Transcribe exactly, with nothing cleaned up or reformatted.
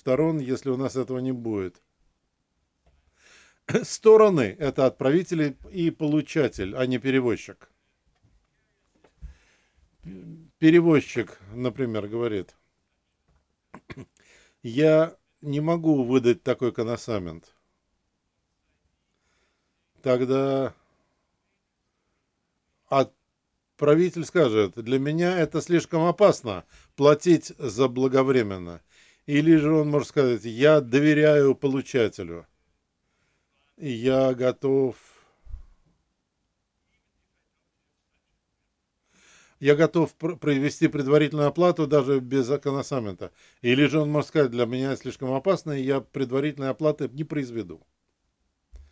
сторон, если у нас этого не будет. Стороны — это отправитель и получатель, а не перевозчик. Перевозчик, например, говорит: я не могу выдать такой коносамент. Тогда отправитель скажет: для меня это слишком опасно платить заблаговременно. Или же он может сказать: я доверяю получателю, и я готов я готов провести предварительную оплату даже без коносамента. Или же он может сказать: для меня слишком опасно, и я предварительной оплаты не произведу.